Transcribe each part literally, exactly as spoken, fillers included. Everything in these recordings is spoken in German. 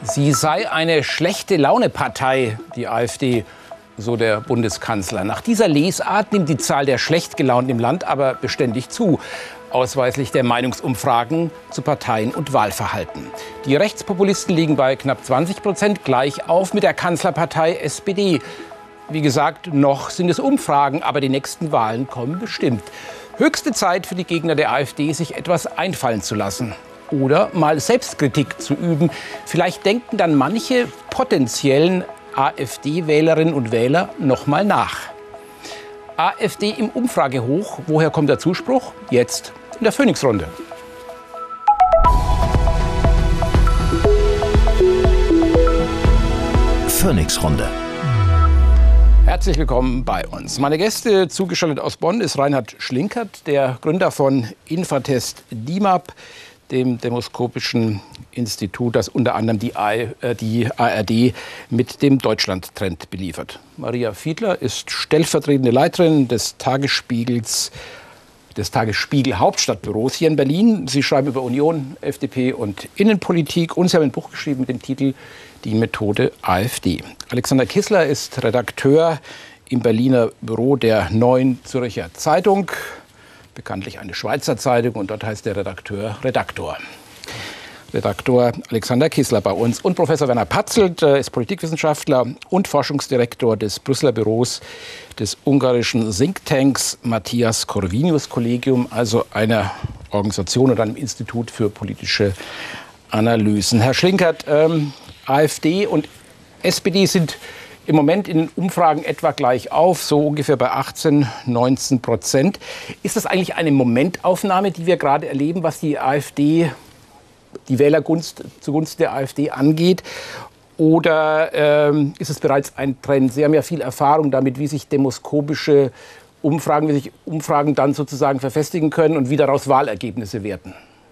Sie sei eine schlechte Laune-Partei, die AfD, so der Bundeskanzler. Nach dieser Lesart nimmt die Zahl der schlecht gelaunten im Land aber beständig zu. Ausweislich der Meinungsumfragen zu Parteien und Wahlverhalten. Die Rechtspopulisten liegen bei knapp zwanzig Prozent, gleich auf mit der Kanzlerpartei S P D. Wie gesagt, noch sind es Umfragen, aber die nächsten Wahlen kommen bestimmt. Höchste Zeit für die Gegner der AfD, sich etwas einfallen zu lassen. Oder mal Selbstkritik zu üben. Vielleicht denken dann manche potenziellen AfD-Wählerinnen und Wähler noch mal nach. AfD im Umfragehoch. Woher kommt der Zuspruch? Jetzt in der Phoenix-Runde. Phoenix-Runde. Herzlich willkommen bei uns. Meine Gäste, zugeschaltet aus Bonn, ist Reinhard Schlinkert, der Gründer von Infratest DIMAP, dem demoskopischen Institut, das unter anderem die, äh, die A R D mit dem Deutschland-Trend beliefert. Maria Fiedler ist stellvertretende Leiterin des Tagesspiegels, des Tagesspiegel Hauptstadtbüros hier in Berlin. Sie schreiben über Union, F D P und Innenpolitik und Sie haben ein Buch geschrieben mit dem Titel Die Methode AfD. Alexander Kissler ist Redakteur im Berliner Büro der Neuen Zürcher Zeitung, bekanntlich eine Schweizer Zeitung, und dort heißt der Redakteur Redaktor. Redaktor Alexander Kissler bei uns und Professor Werner Patzelt ist Politikwissenschaftler und Forschungsdirektor des Brüsseler Büros des ungarischen Thinktanks Matthias Corvinus Kollegium, also einer Organisation oder einem Institut für politische Analysen. Herr Schlinkert, ähm, AfD und S P D sind im Moment in den Umfragen etwa gleich auf, so ungefähr bei achtzehn, neunzehn Prozent. Ist das eigentlich eine Momentaufnahme, die wir gerade erleben, was die AfD, die Wählergunst zugunsten der AfD angeht? Oder ähm, ist es bereits ein Trend? Sie haben ja viel Erfahrung damit, wie sich demoskopische Umfragen, wie sich Umfragen dann sozusagen verfestigen können und wie daraus Wahlergebnisse werden.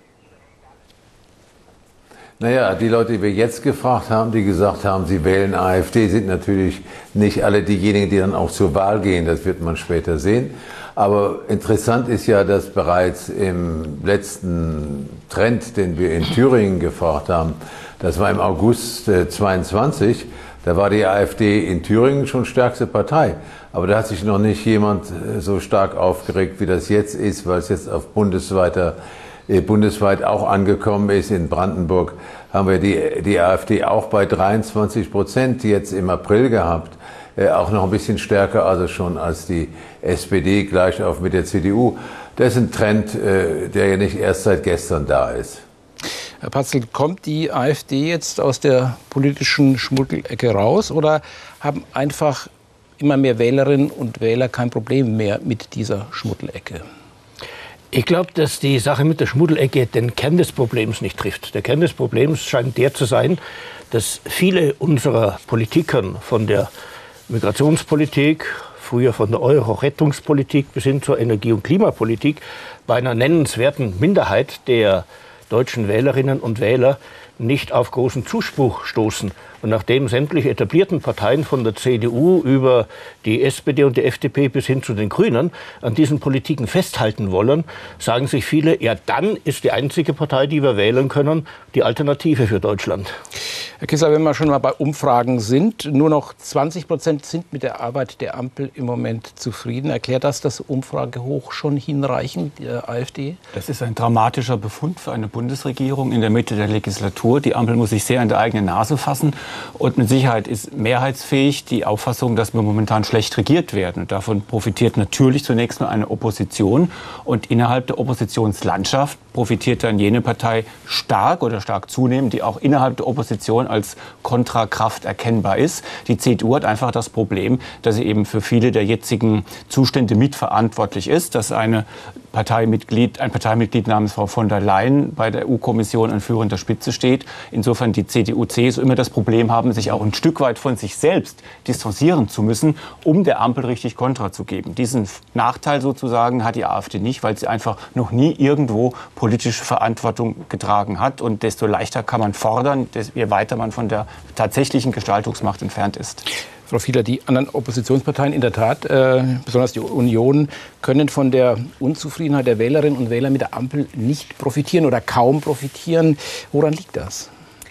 Naja, die Leute, die wir jetzt gefragt haben, die gesagt haben, sie wählen AfD, sind natürlich nicht alle diejenigen, die dann auch zur Wahl gehen. Das wird man später sehen. Aber interessant ist ja, dass bereits im letzten Trend, den wir in Thüringen gefragt haben, das war im August zweiundzwanzig, da war die AfD in Thüringen schon stärkste Partei. Aber da hat sich noch nicht jemand so stark aufgeregt, wie das jetzt ist, weil es jetzt auf bundesweiter bundesweit auch angekommen ist. In Brandenburg haben wir die, die AfD auch bei dreiundzwanzig Prozent jetzt im April gehabt. Äh, auch noch ein bisschen stärker also schon als die S P D, gleich auf mit der C D U. Das ist ein Trend, äh, der ja nicht erst seit gestern da ist. Herr Patzelt, kommt die AfD jetzt aus der politischen Schmuddelecke raus oder haben einfach immer mehr Wählerinnen und Wähler kein Problem mehr mit dieser Schmuddelecke? Ich glaube, dass die Sache mit der Schmuddelecke den Kern des Problems nicht trifft. Der Kern des Problems scheint der zu sein, dass viele unserer Politikern von der Migrationspolitik, früher von der Euro-Rettungspolitik bis hin zur Energie- und Klimapolitik bei einer nennenswerten Minderheit der deutschen Wählerinnen und Wähler nicht auf großen Zuspruch stoßen. Und nachdem sämtliche etablierten Parteien von der C D U über die S P D und die F D P bis hin zu den Grünen an diesen Politiken festhalten wollen, sagen sich viele, ja, dann ist die einzige Partei, die wir wählen können, die Alternative für Deutschland. Herr Kissler, wenn wir schon mal bei Umfragen sind, nur noch zwanzig Prozent sind mit der Arbeit der Ampel im Moment zufrieden. Erklärt das das Umfragehoch schon hinreichend, der AfD? Das ist ein dramatischer Befund für eine Bundesregierung in der Mitte der Legislatur. Die Ampel muss sich sehr an der eigenen Nase fassen. Und mit Sicherheit ist mehrheitsfähig die Auffassung, dass wir momentan schlecht regiert werden. Und davon profitiert natürlich zunächst nur eine Opposition. Und innerhalb der Oppositionslandschaft profitiert dann jene Partei stark oder stark zunehmend, die auch innerhalb der Opposition als Kontrakraft erkennbar ist. Die C D U hat einfach das Problem, dass sie eben für viele der jetzigen Zustände mitverantwortlich ist, dass eine Parteimitglied, ein Parteimitglied namens Frau von der Leyen bei der E U-Kommission an führender Spitze steht. Insofern die C D U, C S U immer das Problem haben, sich auch ein Stück weit von sich selbst distanzieren zu müssen, um der Ampel richtig Kontra zu geben. Diesen Nachteil sozusagen hat die AfD nicht, weil sie einfach noch nie irgendwo politische Verantwortung getragen hat. Und desto leichter kann man fordern, je weiter man von der tatsächlichen Gestaltungsmacht entfernt ist. Frau Fiedler, die anderen Oppositionsparteien in der Tat, äh, besonders die Union, können von der Unzufriedenheit der Wählerinnen und Wähler mit der Ampel nicht profitieren oder kaum profitieren. Woran liegt das?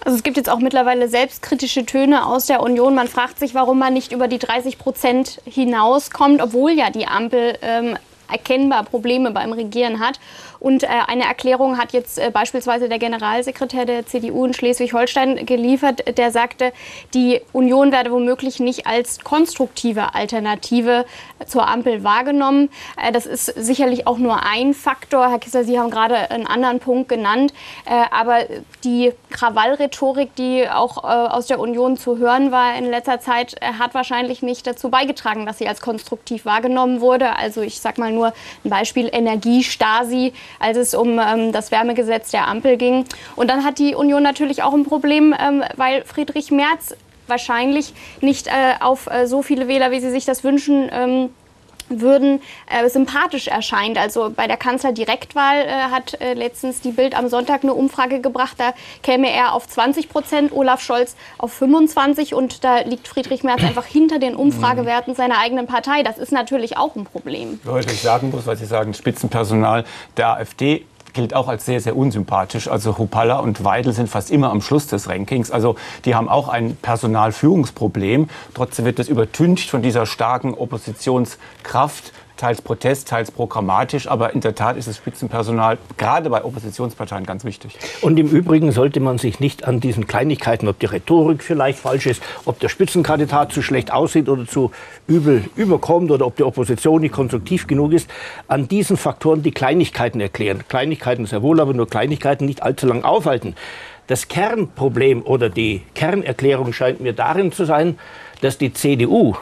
Also es gibt jetzt auch mittlerweile selbstkritische Töne aus der Union. Man fragt sich, warum man nicht über die dreißig Prozent hinauskommt, obwohl ja die Ampel ähm, erkennbar Probleme beim Regieren hat. Und äh, eine Erklärung hat jetzt äh, beispielsweise der Generalsekretär der C D U in Schleswig-Holstein geliefert, der sagte, die Union werde womöglich nicht als konstruktive Alternative zur Ampel wahrgenommen. Äh, das ist sicherlich auch nur ein Faktor. Herr Kissler, Sie haben gerade einen anderen Punkt genannt. Äh, aber die Krawallrhetorik, die auch äh, aus der Union zu hören war in letzter Zeit, äh, hat wahrscheinlich nicht dazu beigetragen, dass sie als konstruktiv wahrgenommen wurde. Also ich sage mal nur ein Beispiel Energiestasi, als es um ähm, das Wärmegesetz der Ampel ging. Und dann hat die Union natürlich auch ein Problem, ähm, weil Friedrich Merz wahrscheinlich nicht äh, auf äh, so viele Wähler, wie sie sich das wünschen, ähm, würden, äh, sympathisch erscheint. Also bei der Kanzlerdirektwahl äh, hat äh, letztens die Bild am Sonntag eine Umfrage gebracht, da käme er auf zwanzig Prozent, Olaf Scholz auf fünfundzwanzig, und da liegt Friedrich Merz einfach hinter den Umfragewerten seiner eigenen Partei. Das ist natürlich auch ein Problem. Was ich sagen muss, weil Sie sagen, Spitzenpersonal der AfD gilt auch als sehr, sehr unsympathisch. Also Hupalla und Weidel sind fast immer am Schluss des Rankings. Also die haben auch ein Personalführungsproblem. Trotzdem wird das übertüncht von dieser starken Oppositionskraft, teils Protest, teils programmatisch. Aber in der Tat ist das Spitzenpersonal gerade bei Oppositionsparteien ganz wichtig. Und im Übrigen sollte man sich nicht an diesen Kleinigkeiten, ob die Rhetorik vielleicht falsch ist, ob der Spitzenkandidat zu schlecht aussieht oder zu übel überkommt oder ob die Opposition nicht konstruktiv genug ist, an diesen Faktoren die Kleinigkeiten erklären. Kleinigkeiten sehr wohl, aber nur Kleinigkeiten nicht allzu lang aufhalten. Das Kernproblem oder die Kernerklärung scheint mir darin zu sein, dass die C D U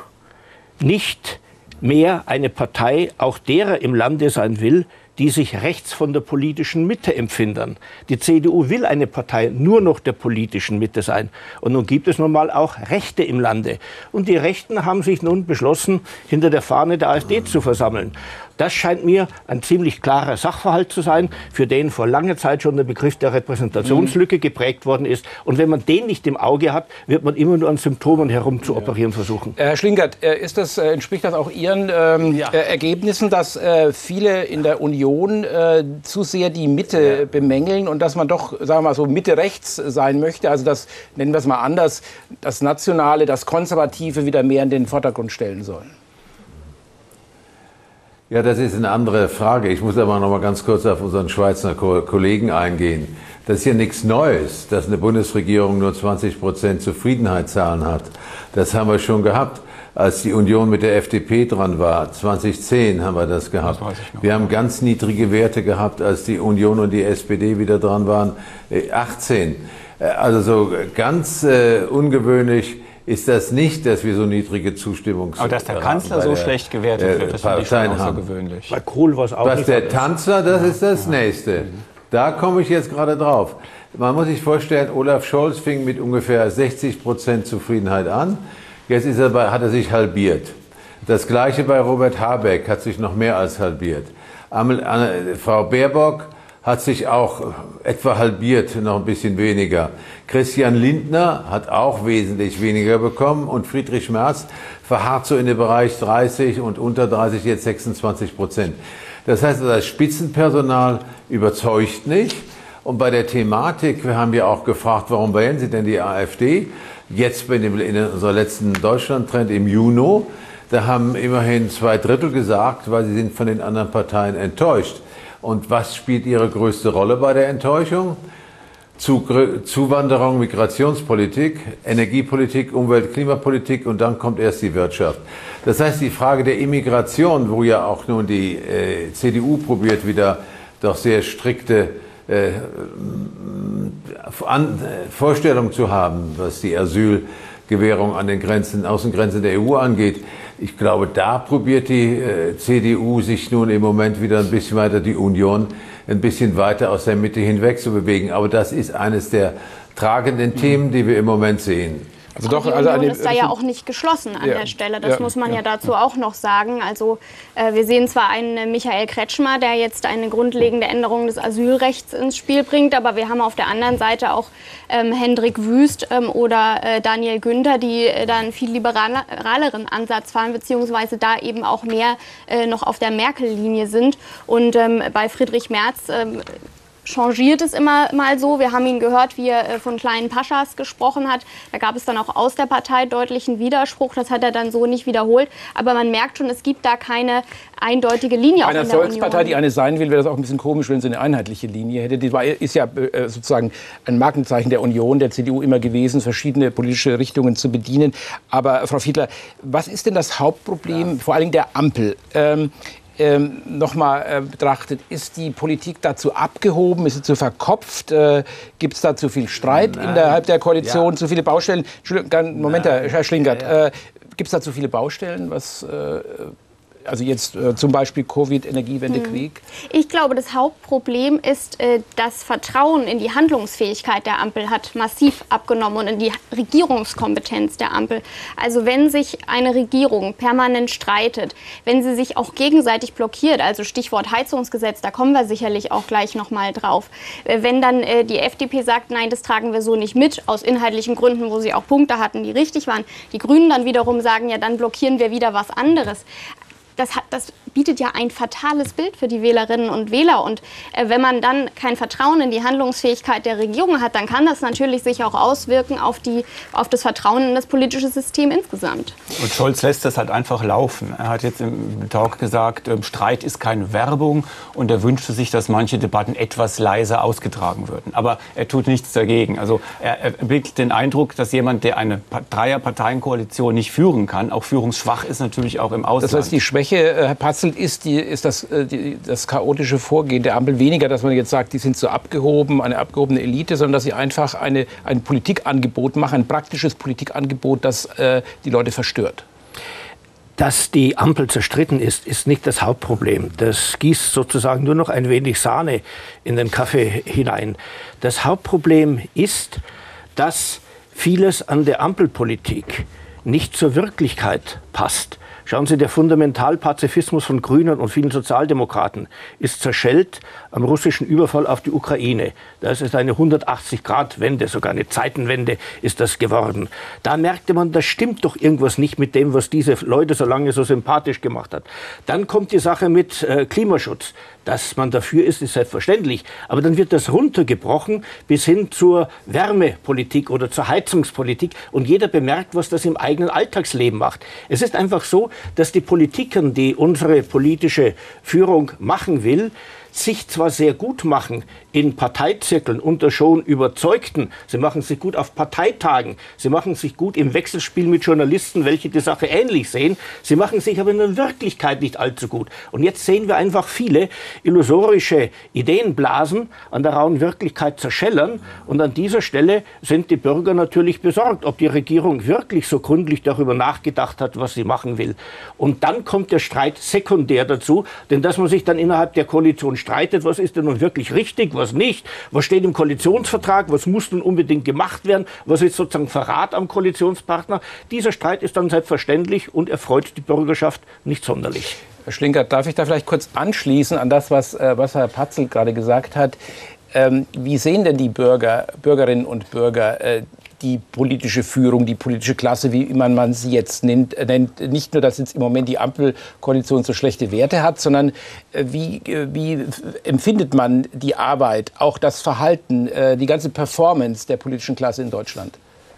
nicht mehr eine Partei auch derer im Lande sein will, die sich rechts von der politischen Mitte empfinden. Die C D U will eine Partei nur noch der politischen Mitte sein. Und nun gibt es nun mal auch Rechte im Lande. Und die Rechten haben sich nun beschlossen, hinter der Fahne der AfD zu versammeln. Das scheint mir ein ziemlich klarer Sachverhalt zu sein, für den vor langer Zeit schon der Begriff der Repräsentationslücke geprägt worden ist. Und wenn man den nicht im Auge hat, wird man immer nur an Symptomen herum zu operieren versuchen. Herr Schlinkert, ist das, entspricht das auch Ihren ähm, ja. Ergebnissen, dass äh, viele in der Union äh, zu sehr die Mitte ja. bemängeln und dass man doch, sagen wir mal so, Mitte-rechts sein möchte? Also das, nennen wir es mal anders, das Nationale, das Konservative wieder mehr in den Vordergrund stellen sollen? Ja, das ist eine andere Frage. Ich muss aber noch mal ganz kurz auf unseren Schweizer Kollegen eingehen. Das ist hier nichts Neues, dass eine Bundesregierung nur zwanzig Prozent Zufriedenheitszahlen hat. Das haben wir schon gehabt, als die Union mit der F D P dran war. zweitausendzehn haben wir das gehabt. Das weiß ich noch. Wir haben ganz niedrige Werte gehabt, als die Union und die S P D wieder dran waren. achtzehn. Also so ganz äh, ungewöhnlich ist das nicht, dass wir so niedrige Zustimmung haben. Aber dass der Kanzler so schlecht gewertet wird, das finde ich schon außergewöhnlich. Bei Kohl war es auch Was nicht der anders. Tanzler, das ist das Nächste. Da komme ich jetzt gerade drauf. Man muss sich vorstellen, Olaf Scholz fing mit ungefähr sechzig Prozent Zufriedenheit an. Jetzt ist er bei, hat er sich halbiert. Das Gleiche bei Robert Habeck, hat sich noch mehr als halbiert. Frau Baerbock hat sich auch etwa halbiert, noch ein bisschen weniger. Christian Lindner hat auch wesentlich weniger bekommen und Friedrich Merz verharrt so in dem Bereich dreißig und unter dreißig jetzt sechsundzwanzig Prozent. Das heißt, das Spitzenpersonal überzeugt nicht. Und bei der Thematik, wir haben ja auch gefragt, warum wählen Sie denn die AfD? Jetzt bei dem, in unserer letzten Deutschland-Trend im Juni, da haben immerhin zwei Drittel gesagt, weil sie sind von den anderen Parteien enttäuscht. Und was spielt Ihre größte Rolle bei der Enttäuschung? Zuwanderung, Migrationspolitik, Energiepolitik, Umwelt-, Klimapolitik und dann kommt erst die Wirtschaft. Das heißt, die Frage der Immigration, wo ja auch nun die äh, C D U probiert, wieder doch sehr strikte äh, an, äh, Vorstellungen zu haben, was die Asylgewährung an den Grenzen, Außengrenzen der E U angeht. Ich glaube, da probiert die äh, C D U sich nun im Moment wieder ein bisschen weiter, die Union ein bisschen weiter aus der Mitte hinweg zu bewegen. Aber das ist eines der tragenden Themen, die wir im Moment sehen. Also doch, die Union also ist da ja auch nicht geschlossen an ja, der Stelle. Das ja, muss man ja, ja dazu auch noch sagen. Also äh, wir sehen zwar einen Michael Kretschmer, der jetzt eine grundlegende Änderung des Asylrechts ins Spiel bringt, aber wir haben auf der anderen Seite auch ähm, Hendrik Wüst ähm, oder äh, Daniel Günther, die äh, da einen viel liberaleren Ansatz fahren, beziehungsweise da eben auch mehr äh, noch auf der Merkel-Linie sind. Und ähm, bei Friedrich Merz ähm, changiert es immer mal so. Wir haben ihn gehört, wie er von kleinen Paschas gesprochen hat. Da gab es dann auch aus der Partei deutlichen Widerspruch. Das hat er dann so nicht wiederholt. Aber man merkt schon, es gibt da keine eindeutige Linie. Bei einer Volkspartei, die eine sein will, wäre das auch ein bisschen komisch, wenn sie eine einheitliche Linie hätte. Die war, ist ja äh, sozusagen ein Markenzeichen der Union, der C D U immer gewesen, verschiedene politische Richtungen zu bedienen. Aber Frau Fiedler, was ist denn das Hauptproblem, ja. vor allem der Ampel? Ähm, Ähm, noch mal äh, betrachtet, ist die Politik dazu abgehoben, ist sie zu verkopft, äh, gibt es da zu viel Streit Nein. innerhalb der Koalition, ja. zu viele Baustellen? Entschuldigung, Moment, Nein. Herr Schlingert, ja, ja. äh, gibt es da zu viele Baustellen, was äh, also jetzt äh, zum Beispiel Covid, Energiewende, hm. Krieg? Ich glaube, das Hauptproblem ist, äh, das Vertrauen in die Handlungsfähigkeit der Ampel hat massiv abgenommen und in die Regierungskompetenz der Ampel. Also wenn sich eine Regierung permanent streitet, wenn sie sich auch gegenseitig blockiert, also Stichwort Heizungsgesetz, da kommen wir sicherlich auch gleich noch mal drauf. Äh, wenn dann äh, die F D P sagt, nein, das tragen wir so nicht mit, aus inhaltlichen Gründen, wo sie auch Punkte hatten, die richtig waren. Die Grünen dann wiederum sagen, ja, dann blockieren wir wieder was anderes. Das, hat, das bietet ja ein fatales Bild für die Wählerinnen und Wähler. Und äh, wenn man dann kein Vertrauen in die Handlungsfähigkeit der Regierung hat, dann kann das natürlich sich auch auswirken auf, die, auf das Vertrauen in das politische System insgesamt. Und Scholz lässt das halt einfach laufen. Er hat jetzt im Talk gesagt, äh, Streit ist keine Werbung. Und er wünschte sich, dass manche Debatten etwas leiser ausgetragen würden. Aber er tut nichts dagegen. Also er, er entwickelt den Eindruck, dass jemand, der eine Dreier-Parteien-Koalition nicht führen kann, auch führungsschwach ist, natürlich auch im Ausland. Das heißt, die Schwäche, Herr Patzelt, ist, die, ist das, die, das chaotische Vorgehen der Ampel weniger, dass man jetzt sagt, die sind so abgehoben, eine abgehobene Elite, sondern dass sie einfach eine, ein Politikangebot machen, ein praktisches Politikangebot, das äh, die Leute verstört. Dass die Ampel zerstritten ist, ist nicht das Hauptproblem. Das gießt sozusagen nur noch ein wenig Sahne in den Kaffee hinein. Das Hauptproblem ist, dass vieles an der Ampelpolitik nicht zur Wirklichkeit passt. Schauen Sie, der Fundamentalpazifismus von Grünen und vielen Sozialdemokraten ist zerschellt am russischen Überfall auf die Ukraine. Da ist es eine hundertachtzig-Grad-Wende, sogar eine Zeitenwende ist das geworden. Da merkte man, da stimmt doch irgendwas nicht mit dem, was diese Leute so lange so sympathisch gemacht hat. Dann kommt die Sache mit äh, Klimaschutz. Dass man dafür ist, ist selbstverständlich. Aber dann wird das runtergebrochen bis hin zur Wärmepolitik oder zur Heizungspolitik. Und jeder bemerkt, was das im eigenen Alltagsleben macht. Es ist einfach so, dass die Politikern, die unsere politische Führung machen will, sich zwar sehr gut machen in Parteizirkeln unter schon Überzeugten, sie machen sich gut auf Parteitagen, sie machen sich gut im Wechselspiel mit Journalisten, welche die Sache ähnlich sehen, sie machen sich aber in der Wirklichkeit nicht allzu gut. Und jetzt sehen wir einfach viele illusorische Ideenblasen an der rauen Wirklichkeit zerschellern und an dieser Stelle sind die Bürger natürlich besorgt, ob die Regierung wirklich so gründlich darüber nachgedacht hat, was sie machen will. Und dann kommt der Streit sekundär dazu, denn dass man sich dann innerhalb der Koalition streitet, was ist denn nun wirklich richtig, was nicht, was steht im Koalitionsvertrag, was muss nun unbedingt gemacht werden, was ist sozusagen Verrat am Koalitionspartner. Dieser Streit ist dann selbstverständlich und erfreut die Bürgerschaft nicht sonderlich. Herr Schlingert, darf ich da vielleicht kurz anschließen an das, was, was Herr Patzelt gerade gesagt hat? Ähm, wie sehen denn die Bürger, Bürgerinnen und Bürger äh, die politische Führung, die politische Klasse, wie man, man sie jetzt nennt, nennt, nicht nur, dass jetzt im Moment die Ampelkoalition so schlechte Werte hat, sondern äh, wie, äh, wie empfindet man die Arbeit, auch das Verhalten, äh, die ganze Performance der politischen Klasse in Deutschland?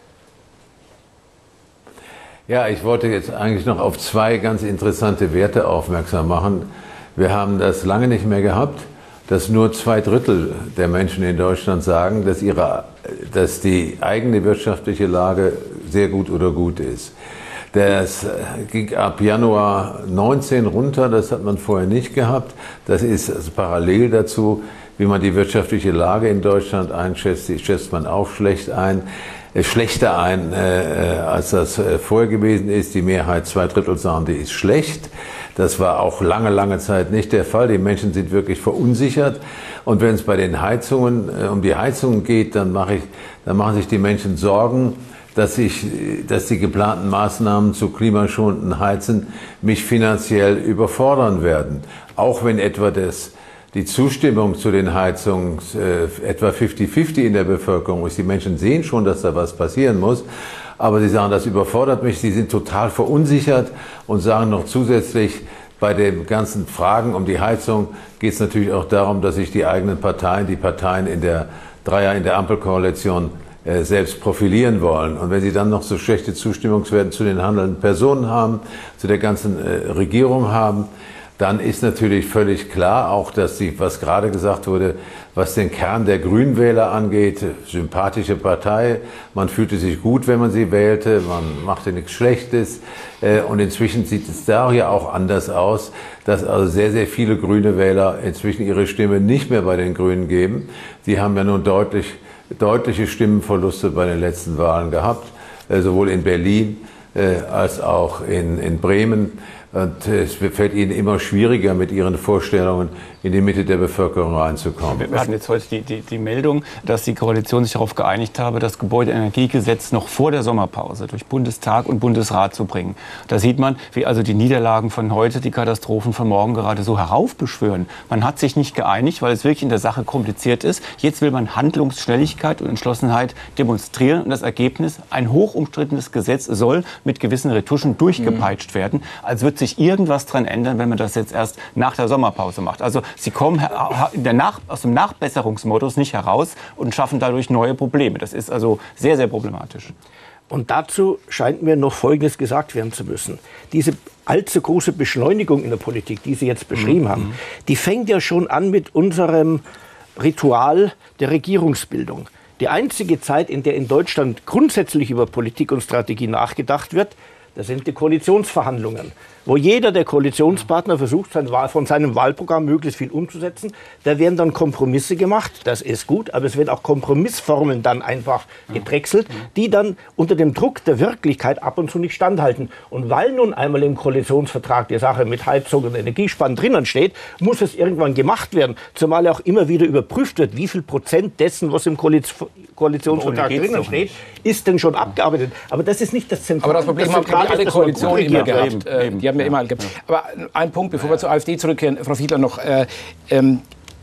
Ja, ich wollte jetzt eigentlich noch auf zwei ganz interessante Werte aufmerksam machen. Wir haben das lange nicht mehr gehabt, dass nur zwei Drittel der Menschen in Deutschland sagen, dass, ihre, dass die eigene wirtschaftliche Lage sehr gut oder gut ist. Das ging ab Januar neunzehn runter, das hat man vorher nicht gehabt. Das ist also parallel dazu, wie man die wirtschaftliche Lage in Deutschland einschätzt, die schätzt man auch schlecht ein. Schlechter ein, äh, als das äh, vorher gewesen ist. Die Mehrheit, zwei Drittel sagen, die ist schlecht. Das war auch lange, lange Zeit nicht der Fall. Die Menschen sind wirklich verunsichert. Und wenn es bei den Heizungen, äh, um die Heizungen geht, dann, mache ich, dann machen sich die Menschen Sorgen, dass, ich, dass die geplanten Maßnahmen zu klimaschonenden Heizen mich finanziell überfordern werden. Auch wenn etwa das die Zustimmung zu den Heizungen äh, etwa fifty fifty in der Bevölkerung ist. Die Menschen sehen schon, dass da was passieren muss, aber sie sagen, das überfordert mich. Sie sind total verunsichert und sagen noch zusätzlich, bei den ganzen Fragen um die Heizung geht es natürlich auch darum, dass sich die eigenen Parteien, die Parteien in der Dreier, in der Ampelkoalition äh, selbst profilieren wollen. Und wenn sie dann noch so schlechte Zustimmungswerte zu den handelnden Personen haben, zu der ganzen äh, Regierung haben, dann ist natürlich völlig klar, auch dass sie, was gerade gesagt wurde, was den Kern der Grünwähler angeht, sympathische Partei, man fühlte sich gut, wenn man sie wählte, man machte nichts Schlechtes. Und inzwischen sieht es da ja auch anders aus, dass also sehr, sehr viele grüne Wähler inzwischen ihre Stimme nicht mehr bei den Grünen geben. Die haben ja nun deutlich, deutliche Stimmenverluste bei den letzten Wahlen gehabt, sowohl in Berlin als auch in, in Bremen. Und es fällt ihnen immer schwieriger, mit ihren Vorstellungen in die Mitte der Bevölkerung reinzukommen. Wir hatten jetzt heute die, die, die Meldung, dass die Koalition sich darauf geeinigt habe, das Gebäudeenergiegesetz noch vor der Sommerpause durch Bundestag und Bundesrat zu bringen. Da sieht man, wie also die Niederlagen von heute die Katastrophen von morgen gerade so heraufbeschwören. Man hat sich nicht geeinigt, weil es wirklich in der Sache kompliziert ist. Jetzt will man Handlungsschnelligkeit und Entschlossenheit demonstrieren. Und das Ergebnis, ein hoch umstrittenes Gesetz soll mit gewissen Retuschen durchgepeitscht mhm. werden. Als wird sich irgendwas dran ändern, wenn man das jetzt erst nach der Sommerpause macht. Also Sie kommen in der Nach- aus dem Nachbesserungsmodus nicht heraus und schaffen dadurch neue Probleme. Das ist also sehr, sehr problematisch. Und dazu scheint mir noch Folgendes gesagt werden zu müssen. Diese allzu große Beschleunigung in der Politik, die Sie jetzt beschrieben mhm. haben, die fängt ja schon an mit unserem Ritual der Regierungsbildung. Die einzige Zeit, in der in Deutschland grundsätzlich über Politik und Strategie nachgedacht wird, das sind die Koalitionsverhandlungen, wo jeder der Koalitionspartner versucht, sein Wahl, von seinem Wahlprogramm möglichst viel umzusetzen. Da werden dann Kompromisse gemacht, das ist gut, aber es werden auch Kompromissformeln dann einfach gedrechselt, die dann unter dem Druck der Wirklichkeit ab und zu nicht standhalten. Und weil nun einmal im Koalitionsvertrag die Sache mit Heizung und Energiesparen drinnen steht, muss es irgendwann gemacht werden, zumal auch immer wieder überprüft wird, wie viel Prozent dessen, was im Koalition Koalitionsvertrag drinnen steht, ist denn schon abgearbeitet. Aber das ist nicht das Zentrale. Aber das Problem haben die alle Koalitionen immer gehabt. Äh, die haben ja immer gehabt. Aber ein Punkt, bevor wir zur AfD zurückkehren, Frau Fiedler noch. Äh, ähm,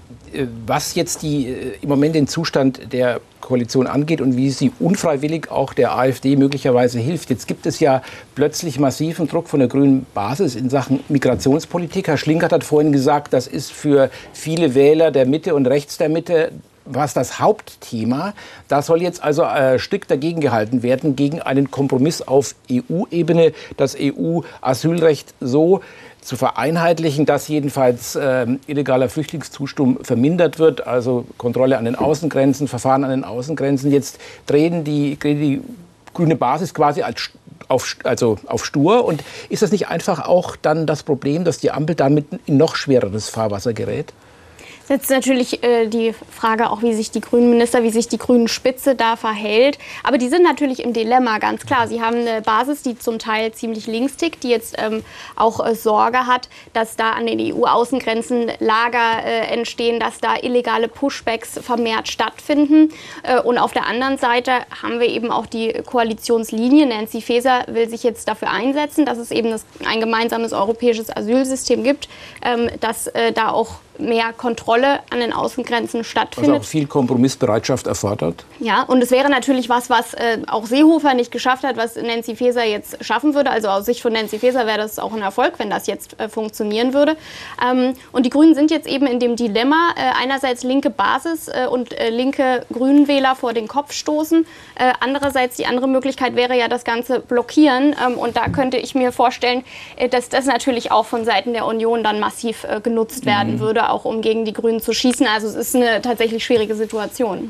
was jetzt die, äh, im Moment den Zustand der Koalition angeht und wie sie unfreiwillig auch der AfD möglicherweise hilft. Jetzt gibt es ja plötzlich massiven Druck von der grünen Basis in Sachen Migrationspolitik. Herr Schlinkert hat vorhin gesagt, das ist für viele Wähler der Mitte und rechts der Mitte was das Hauptthema. Da soll jetzt also äh, strikt dagegen gehalten werden, gegen einen Kompromiss auf E U-Ebene, das E U-Asylrecht so zu vereinheitlichen, dass jedenfalls äh, illegaler Flüchtlingszustrom vermindert wird, also Kontrolle an den Außengrenzen, Verfahren an den Außengrenzen. Jetzt drehen die, die grüne Basis quasi als auf, also auf stur. Und ist das nicht einfach auch dann das Problem, dass die Ampel damit in noch schwereres Fahrwasser gerät? Jetzt natürlich äh, die Frage auch, wie sich die grünen Minister, wie sich die grünen Spitze da verhält. Aber die sind natürlich im Dilemma, ganz klar. Sie haben eine Basis, die zum Teil ziemlich links tickt, die jetzt ähm, auch äh, Sorge hat, dass da an den E U-Außengrenzen Lager äh, entstehen, dass da illegale Pushbacks vermehrt stattfinden. Äh, und auf der anderen Seite haben wir eben auch die Koalitionslinie. Nancy Faeser will sich jetzt dafür einsetzen, dass es eben das, ein gemeinsames europäisches Asylsystem gibt, ähm, dass äh, da auch mehr Kontrolle an den Außengrenzen stattfindet. Was auch viel Kompromissbereitschaft erfordert. Ja, und es wäre natürlich was, was äh, auch Seehofer nicht geschafft hat, was Nancy Faeser jetzt schaffen würde. Also aus Sicht von Nancy Faeser wäre das auch ein Erfolg, wenn das jetzt äh, funktionieren würde. Ähm, und die Grünen sind jetzt eben in dem Dilemma, äh, einerseits linke Basis äh, und äh, linke Grünenwähler vor den Kopf stoßen. Äh, andererseits die andere Möglichkeit wäre ja das Ganze blockieren. Ähm, und da könnte ich mir vorstellen, äh, dass das natürlich auch von Seiten der Union dann massiv äh, genutzt werden mhm. würde, auch um gegen die Grünen zu schießen. Also es ist eine tatsächlich schwierige Situation.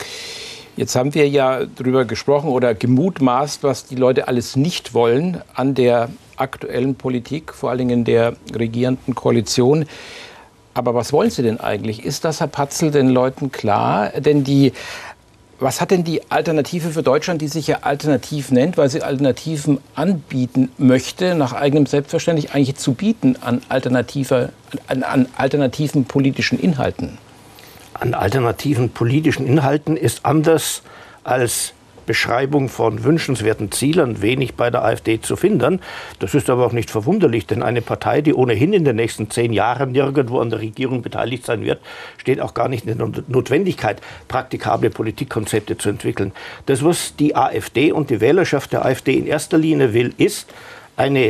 Jetzt haben wir ja darüber gesprochen oder gemutmaßt, was die Leute alles nicht wollen an der aktuellen Politik, vor allen Dingen der regierenden Koalition. Aber was wollen sie denn eigentlich? Ist das, Herr Patzel, den Leuten klar? Denn die Was hat denn die Alternative für Deutschland, die sich ja alternativ nennt, weil sie Alternativen anbieten möchte, nach eigenem Selbstverständnis eigentlich zu bieten an, alternativer, an, an alternativen politischen Inhalten? An alternativen politischen Inhalten ist anders als Beschreibung von wünschenswerten Zielen wenig bei der AfD zu finden. Das ist aber auch nicht verwunderlich, denn eine Partei, die ohnehin in den nächsten zehn Jahren nirgendwo an der Regierung beteiligt sein wird, steht auch gar nicht in der Notwendigkeit, praktikable Politikkonzepte zu entwickeln. Das, was die AfD und die Wählerschaft der AfD in erster Linie will, ist eine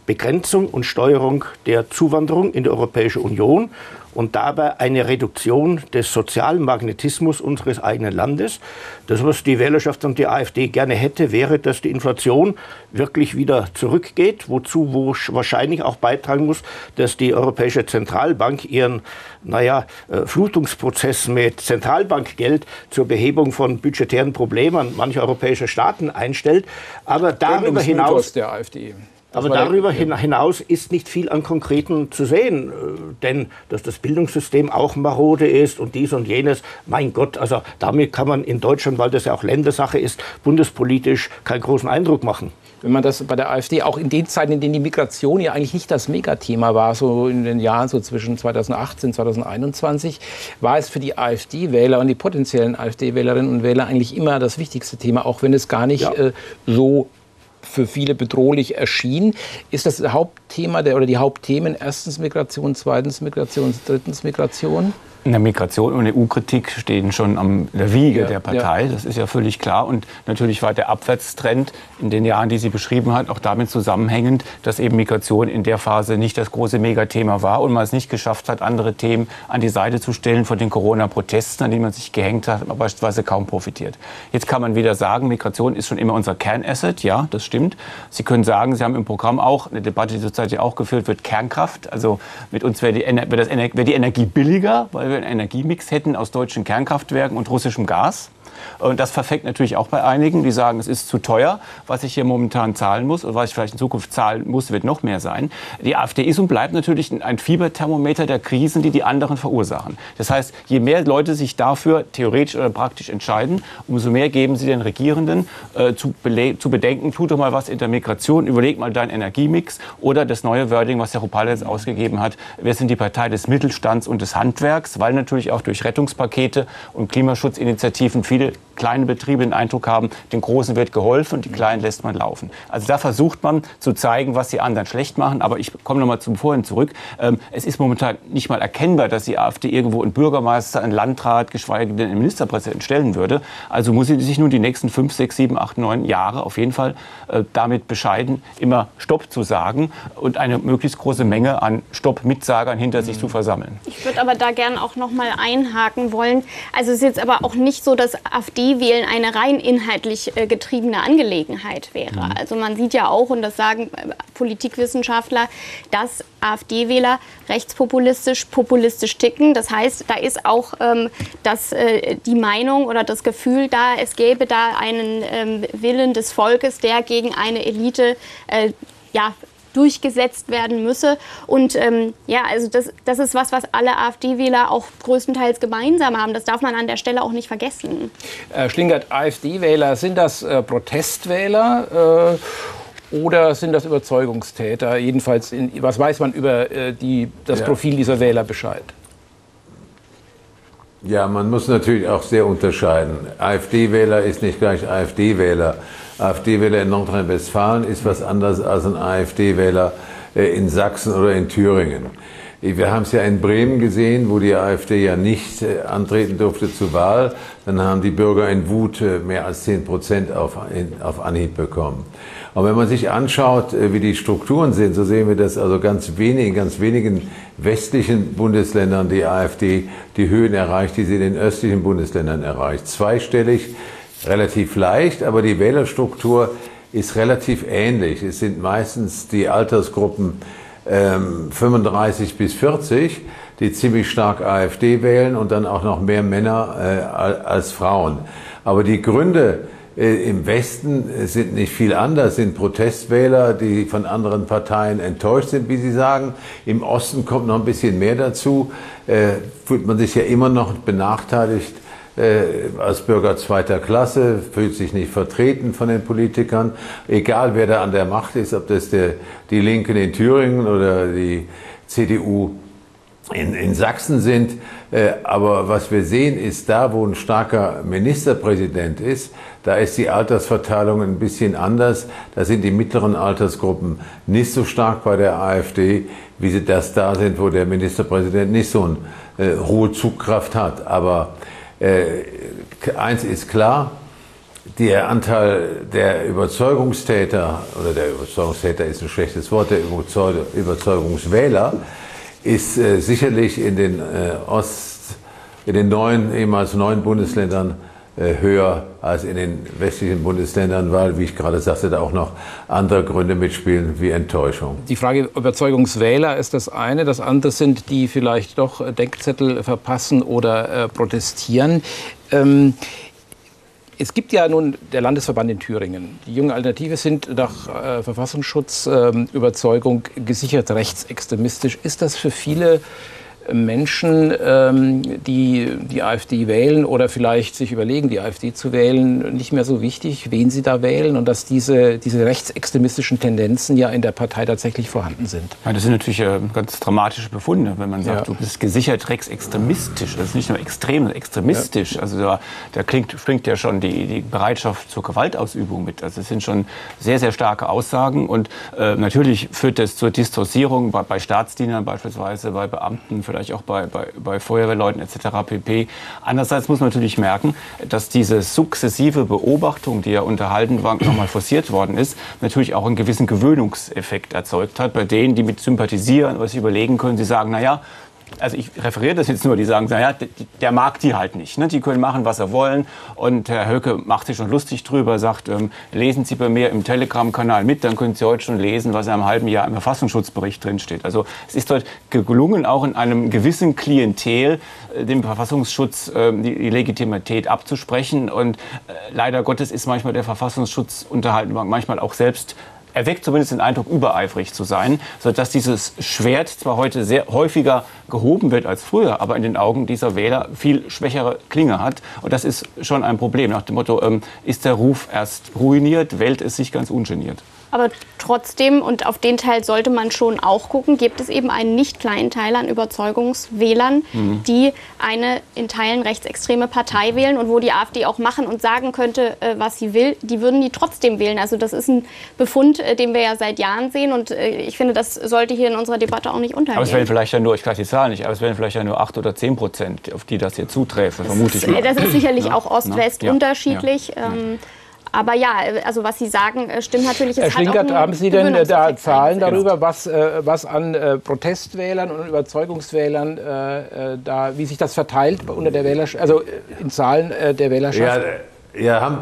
Begrenzung und Steuerung der Zuwanderung in die Europäische Union und dabei eine Reduktion des sozialen Magnetismus unseres eigenen Landes. Das, was die Wählerschaft und die AfD gerne hätte, wäre, dass die Inflation wirklich wieder zurückgeht, wozu wo wahrscheinlich auch beitragen muss, dass die Europäische Zentralbank ihren naja, äh, Flutungsprozess mit Zentralbankgeld zur Behebung von budgetären Problemen mancher europäischer Staaten einstellt. Aber darüber hinaus... der AfD. Aber darüber hinaus ist nicht viel an Konkreten zu sehen. Denn dass das Bildungssystem auch marode ist und dies und jenes, mein Gott, also damit kann man in Deutschland, weil das ja auch Ländersache ist, bundespolitisch keinen großen Eindruck machen. Wenn man das bei der AfD auch in den Zeiten, in denen die Migration ja eigentlich nicht das Megathema war, so in den Jahren so zwischen zweitausendachtzehn und zweitausendeinundzwanzig, war es für die AfD-Wähler und die potenziellen AfD-Wählerinnen und Wähler eigentlich immer das wichtigste Thema, auch wenn es gar nicht ja. äh, so für viele bedrohlich erschien. Ist das Hauptthema der, oder die Hauptthemen erstens Migration, zweitens Migration, drittens Migration? In der Migration und E U-Kritik stehen schon an der Wiege ja, der Partei. Ja. Das ist ja völlig klar. Und natürlich war der Abwärtstrend in den Jahren, die sie beschrieben hat, auch damit zusammenhängend, dass eben Migration in der Phase nicht das große Megathema war und man es nicht geschafft hat, andere Themen an die Seite zu stellen von den Corona-Protesten, an denen man sich gehängt hat, aber beispielsweise kaum profitiert. Jetzt kann man wieder sagen, Migration ist schon immer unser Kernasset. Ja, das stimmt. Sie können sagen, Sie haben im Programm auch eine Debatte, die zurzeit ja auch geführt wird, Kernkraft. Also mit uns wäre die, wär wär die Energie billiger, weil wir einen Energiemix hätten aus deutschen Kernkraftwerken und russischem Gas. Und das verfängt natürlich auch bei einigen, die sagen, es ist zu teuer, was ich hier momentan zahlen muss oder was ich vielleicht in Zukunft zahlen muss, wird noch mehr sein. Die AfD ist und bleibt natürlich ein Fieberthermometer der Krisen, die die anderen verursachen. Das heißt, je mehr Leute sich dafür theoretisch oder praktisch entscheiden, umso mehr geben sie den Regierenden äh, zu, zu bedenken, tu doch mal was in der Migration, überleg mal deinen Energiemix oder das neue Wording, was der Rupal jetzt ausgegeben hat. Wir sind die Partei des Mittelstands und des Handwerks, weil natürlich auch durch Rettungspakete und Klimaschutzinitiativen viele kleine Betriebe den Eindruck haben, den Großen wird geholfen und die Kleinen lässt man laufen. Also da versucht man zu zeigen, was die anderen schlecht machen. Aber ich komme noch mal zum Vorhin zurück. Ähm, es ist momentan nicht mal erkennbar, dass die AfD irgendwo einen Bürgermeister, einen Landrat, geschweige denn einen Ministerpräsidenten stellen würde. Also muss sie sich nun die nächsten fünf, sechs, sieben, acht, neun Jahre auf jeden Fall äh, damit bescheiden, immer Stopp zu sagen und eine möglichst große Menge an Stopp-Mitsagern hinter mhm. sich zu versammeln. Ich würde aber da gerne auch noch mal einhaken wollen. Also es ist jetzt aber auch nicht so, dass AfD wählen eine rein inhaltlich äh, getriebene Angelegenheit wäre. Mhm. Also man sieht ja auch, und das sagen äh, Politikwissenschaftler, dass AfD-Wähler rechtspopulistisch, populistisch ticken. Das heißt, da ist auch ähm, das, äh, die Meinung oder das Gefühl da, es gäbe da einen ähm, Willen des Volkes, der gegen eine Elite äh, ja, durchgesetzt werden müsse. Und ähm, ja, also das, das ist was, was alle AfD-Wähler auch größtenteils gemeinsam haben. Das darf man an der Stelle auch nicht vergessen. Äh, Schlingert, AfD-Wähler, sind das äh, Protestwähler äh, oder sind das Überzeugungstäter? Jedenfalls, in, was weiß man über äh, die, das ja. Profil dieser Wähler Bescheid? Ja, man muss natürlich auch sehr unterscheiden. AfD-Wähler ist nicht gleich AfD-Wähler. AfD-Wähler in Nordrhein-Westfalen ist was anderes als ein AfD-Wähler in Sachsen oder in Thüringen. Wir haben es ja in Bremen gesehen, wo die AfD ja nicht antreten durfte zur Wahl. Dann haben die Bürger in Wut mehr als zehn Prozent auf, auf Anhieb bekommen. Und wenn man sich anschaut, wie die Strukturen sind, so sehen wir, dass also ganz wenig, in ganz wenigen westlichen Bundesländern die AfD die Höhen erreicht, die sie in den östlichen Bundesländern erreicht. Zweistellig, relativ leicht, aber die Wählerstruktur ist relativ ähnlich. Es sind meistens die Altersgruppen ähm, fünfunddreißig bis vierzig, die ziemlich stark AfD wählen und dann auch noch mehr Männer äh, als Frauen. Aber die Gründe äh, im Westen sind nicht viel anders, sind Protestwähler, die von anderen Parteien enttäuscht sind, wie sie sagen. Im Osten kommt noch ein bisschen mehr dazu, äh, fühlt man sich ja immer noch benachteiligt als Bürger zweiter Klasse, fühlt sich nicht vertreten von den Politikern, egal wer da an der Macht ist, ob das der, die Linken in Thüringen oder die C D U in, in Sachsen sind. Aber was wir sehen, ist da, wo ein starker Ministerpräsident ist, da ist die Altersverteilung ein bisschen anders. Da sind die mittleren Altersgruppen nicht so stark bei der AfD, wie sie das da sind, wo der Ministerpräsident nicht so eine äh, hohe Zugkraft hat. Aber Äh, eins ist klar, der Anteil der Überzeugungstäter, oder der Überzeugungstäter ist ein schlechtes Wort, der Überzeugungswähler ist äh, sicherlich in den äh, Ost, in den neuen, ehemals neuen Bundesländern äh, höher als in den westlichen Bundesländern, weil, wie ich gerade sagte, da auch noch andere Gründe mitspielen, wie Enttäuschung. Die Frage Überzeugungswähler ist das eine. Das andere sind, die vielleicht doch Denkzettel verpassen oder äh, protestieren. Ähm, Es gibt ja nun der Landesverband in Thüringen. Die Jungen Alternative sind nach äh, Verfassungsschutzüberzeugung äh, gesichert rechtsextremistisch. Ist das für viele Menschen, ähm, die die AfD wählen oder vielleicht sich überlegen, die AfD zu wählen, nicht mehr so wichtig, wen sie da wählen, und dass diese, diese rechtsextremistischen Tendenzen ja in der Partei tatsächlich vorhanden sind? Ja, das sind natürlich äh, ganz dramatische Befunde, wenn man sagt, Ja. du bist gesichert rechtsextremistisch. Das ist nicht nur extrem, extremistisch. Ja. Also da, da klingt, klingt ja schon die, die Bereitschaft zur Gewaltausübung mit. Also das sind schon sehr, sehr starke Aussagen. Und äh, natürlich führt das zur Distorsierung bei, bei Staatsdienern beispielsweise, bei Beamten, vielleicht auch bei, bei, bei Feuerwehrleuten et cetera pp. Andererseits muss man natürlich merken, dass diese sukzessive Beobachtung, die ja unter Haldenwang nochmal forciert worden ist, natürlich auch einen gewissen Gewöhnungseffekt erzeugt hat bei denen, die mit sympathisieren oder sich überlegen können. Sie sagen, naja, also ich referiere das jetzt nur, die sagen, naja, der mag die halt nicht. Ne? Die können machen, was sie wollen. Und Herr Höcke macht sich schon lustig drüber, sagt, ähm, lesen Sie bei mir im Telegram-Kanal mit, dann können Sie heute schon lesen, was in einem halben Jahr im Verfassungsschutzbericht drinsteht. Also es ist dort gelungen, auch in einem gewissen Klientel äh, dem Verfassungsschutz äh, die, die Legitimität abzusprechen. Und äh, leider Gottes ist manchmal der Verfassungsschutz unterhalten, manchmal auch selbst erweckt zumindest den Eindruck, übereifrig zu sein, sodass dieses Schwert zwar heute sehr häufiger gehoben wird als früher, aber in den Augen dieser Wähler viel schwächere Klinge hat. Und das ist schon ein Problem. Nach dem Motto, ähm, ist der Ruf erst ruiniert, wählt es sich ganz ungeniert. Aber trotzdem, und auf den Teil sollte man schon auch gucken, gibt es eben einen nicht kleinen Teil an Überzeugungswählern, mhm. die eine in Teilen rechtsextreme Partei wählen und wo die AfD auch machen und sagen könnte, was sie will, die würden die trotzdem wählen. Also das ist ein Befund, den wir ja seit Jahren sehen, und ich finde, das sollte hier in unserer Debatte auch nicht untergehen. Aber es wären vielleicht ja nur, ich weiß die Zahl nicht, aber es wären vielleicht ja nur acht oder zehn Prozent, auf die das hier zuträfe, vermute ich mal. Das ist sicherlich ja, auch Ost-West ja, unterschiedlich. Ja, ja. Ähm, Aber ja, also was Sie sagen, stimmt natürlich. Herr Schlinkert, haben Sie denn da Zahlen darüber, was, äh, was an äh, Protestwählern und Überzeugungswählern, äh, äh, da, wie sich das verteilt unter der Wählerschaft, also in Zahlen äh, der Wählerschaft? Ja, ja, haben,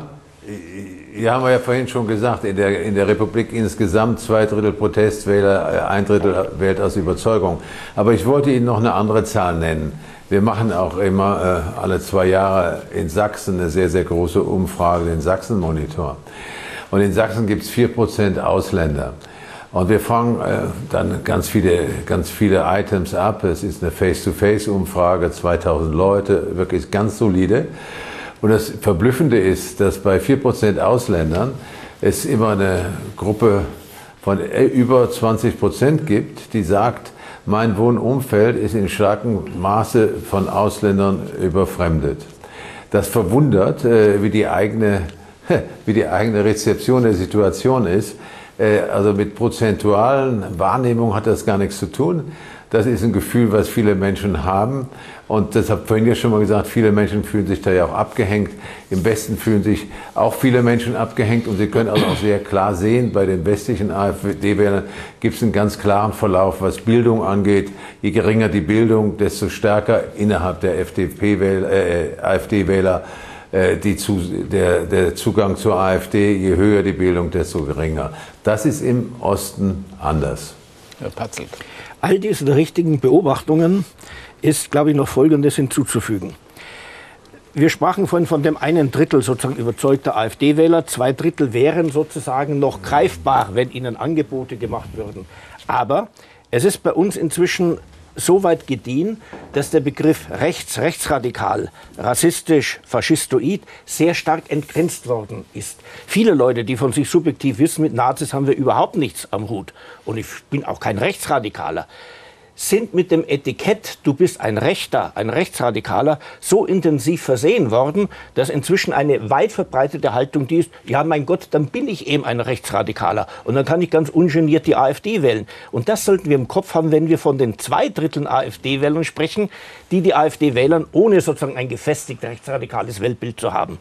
ja, haben wir ja vorhin schon gesagt, in der, in der Republik insgesamt zwei Drittel Protestwähler, ein Drittel wählt aus Überzeugung. Aber ich wollte Ihnen noch eine andere Zahl nennen. Wir machen auch immer äh, alle zwei Jahre in Sachsen eine sehr, sehr große Umfrage, den Sachsen-Monitor. Und in Sachsen gibt es vier Prozent Ausländer. Und wir fragen äh, dann ganz viele, ganz viele Items ab. Es ist eine Face-to-Face-Umfrage, zweitausend Leute, wirklich ganz solide. Und das Verblüffende ist, dass bei vier Prozent Ausländern es immer eine Gruppe von über zwanzig Prozent gibt, die sagt, mein Wohnumfeld ist in starkem Maße von Ausländern überfremdet. Das verwundert, äh, wie die eigene, wie die eigene Rezeption der Situation ist. Äh, also mit prozentualen Wahrnehmungen hat das gar nichts zu tun. Das ist ein Gefühl, was viele Menschen haben. Und das habe ich vorhin ja schon mal gesagt, viele Menschen fühlen sich da ja auch abgehängt. Im Westen fühlen sich auch viele Menschen abgehängt. Und Sie können also auch sehr klar sehen, bei den westlichen AfD-Wählern gibt es einen ganz klaren Verlauf, was Bildung angeht. Je geringer die Bildung, desto stärker innerhalb der F D P-Wähler, äh, AfD-Wähler äh, die zu, der, der Zugang zur AfD. Je höher die Bildung, desto geringer. Das ist im Osten anders. Herr Patzelt. All diesen richtigen Beobachtungen ist, glaube ich, noch Folgendes hinzuzufügen. Wir sprachen vorhin von dem einen Drittel sozusagen überzeugter AfD-Wähler. Zwei Drittel wären sozusagen noch greifbar, wenn ihnen Angebote gemacht würden. Aber es ist bei uns inzwischen so weit gediehen, dass der Begriff rechts, rechtsradikal, rassistisch, faschistoid sehr stark entgrenzt worden ist. Viele Leute, die von sich subjektiv wissen, mit Nazis haben wir überhaupt nichts am Hut. Und ich bin auch kein Rechtsradikaler. Sind mit dem Etikett, du bist ein Rechter, ein Rechtsradikaler, so intensiv versehen worden, dass inzwischen eine weit verbreitete Haltung die ist, ja mein Gott, dann bin ich eben ein Rechtsradikaler und dann kann ich ganz ungeniert die AfD wählen. Und das sollten wir im Kopf haben, wenn wir von den zwei Dritteln AfD-Wählern sprechen, die die AfD wählen, ohne sozusagen ein gefestigt rechtsradikales Weltbild zu haben.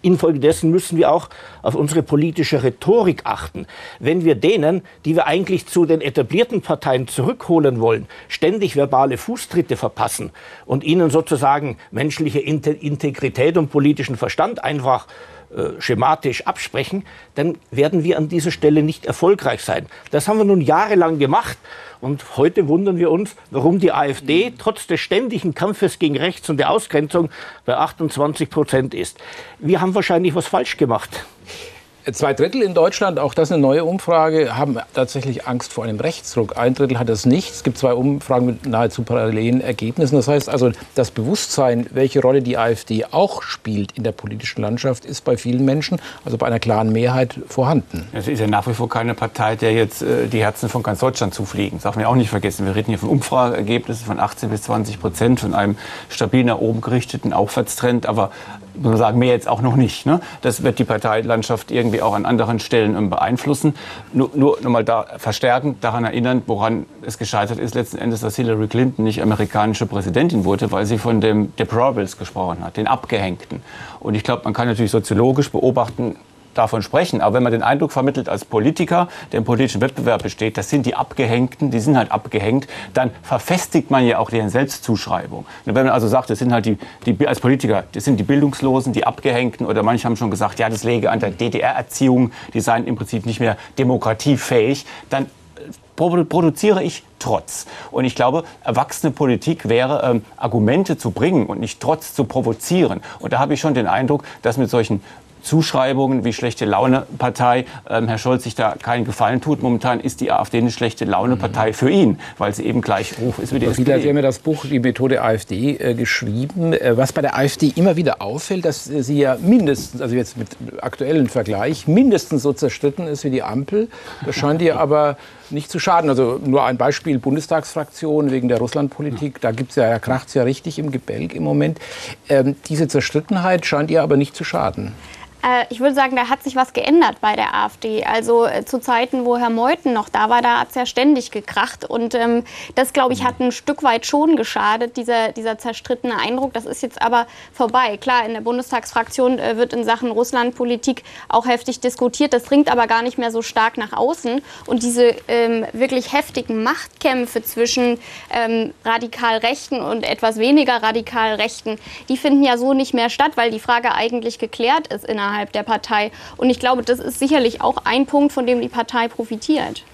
infolgedessen müssen wir auch auf unsere politische Rhetorik achten. Wenn wir denen, die wir eigentlich zu den etablierten Parteien zurückholen wollen, ständig verbale Fußtritte verpassen und ihnen sozusagen menschliche Integrität und politischen Verstand einfach äh, schematisch absprechen, dann werden wir an dieser Stelle nicht erfolgreich sein. Das haben wir nun jahrelang gemacht. Und heute wundern wir uns, warum die AfD trotz des ständigen Kampfes gegen rechts und der Ausgrenzung bei achtundzwanzig Prozent ist. Wir haben wahrscheinlich was falsch gemacht. Zwei Drittel in Deutschland, auch das eine neue Umfrage, haben tatsächlich Angst vor einem Rechtsruck. Ein Drittel hat das nicht. Es gibt zwei Umfragen mit nahezu parallelen Ergebnissen. Das heißt also, das Bewusstsein, welche Rolle die AfD auch spielt in der politischen Landschaft, ist bei vielen Menschen, also bei einer klaren Mehrheit, vorhanden. Es ist ja nach wie vor keine Partei, der jetzt äh, die Herzen von ganz Deutschland zufliegen. Das darf man ja auch nicht vergessen. Wir reden hier von Umfrageergebnissen von achtzehn bis zwanzig Prozent, von einem stabil nach oben gerichteten Aufwärtstrend. Aber muss man sagen, mehr jetzt auch noch nicht. Ne? Das wird die Parteilandschaft irgendwie auch an anderen Stellen beeinflussen. Nur, nur noch mal da verstärkend daran erinnern, woran es gescheitert ist letzten Endes, dass Hillary Clinton nicht amerikanische Präsidentin wurde, weil sie von dem Deplorables gesprochen hat, den Abgehängten. Und ich glaube, man kann natürlich soziologisch beobachten, davon sprechen. Aber wenn man den Eindruck vermittelt als Politiker, der im politischen Wettbewerb besteht, das sind die Abgehängten, die sind halt abgehängt, dann verfestigt man ja auch deren Selbstzuschreibung. Und wenn man also sagt, das sind halt die, die, als Politiker, das sind die Bildungslosen, die Abgehängten, oder manche haben schon gesagt, ja, das läge an der D D R-Erziehung, die seien im Prinzip nicht mehr demokratiefähig, dann produziere ich Trotz. Und ich glaube, erwachsene Politik wäre, ähm, Argumente zu bringen und nicht Trotz zu provozieren. Und da habe ich schon den Eindruck, dass mit solchen Zuschreibungen wie schlechte Laune-Partei ähm, Herr Scholz sich da keinen Gefallen tut. Momentan ist die AfD eine schlechte Laune-Partei für ihn, weil sie eben gleich Ruf ist wie die S P D. Sie haben ja das Buch Die Methode AfD äh, geschrieben. Äh, was bei der AfD immer wieder auffällt, dass äh, sie ja mindestens, also jetzt mit aktuellen Vergleich, mindestens so zerstritten ist wie die Ampel. Das scheint ihr aber nicht zu schaden. Also nur ein Beispiel, Bundestagsfraktion wegen der Russlandpolitik. Da gibt's ja, kracht es ja richtig im Gebälk im Moment. Ähm, diese Zerstrittenheit scheint ihr aber nicht zu schaden. Ich würde sagen, da hat sich was geändert bei der AfD. Also äh, zu Zeiten, wo Herr Meuthen noch da war, da hat es ja ständig gekracht. Und ähm, das, glaube ich, hat ein Stück weit schon geschadet, dieser, dieser zerstrittene Eindruck. Das ist jetzt aber vorbei. Klar, in der Bundestagsfraktion äh, wird in Sachen Russlandpolitik auch heftig diskutiert. Das dringt aber gar nicht mehr so stark nach außen. Und diese ähm, wirklich heftigen Machtkämpfe zwischen ähm, radikal Rechten und etwas weniger radikal Rechten, die finden ja so nicht mehr statt, weil die Frage eigentlich geklärt ist innerhalb der Partei. Und ich glaube, das ist sicherlich auch ein Punkt, von dem die Partei profitiert.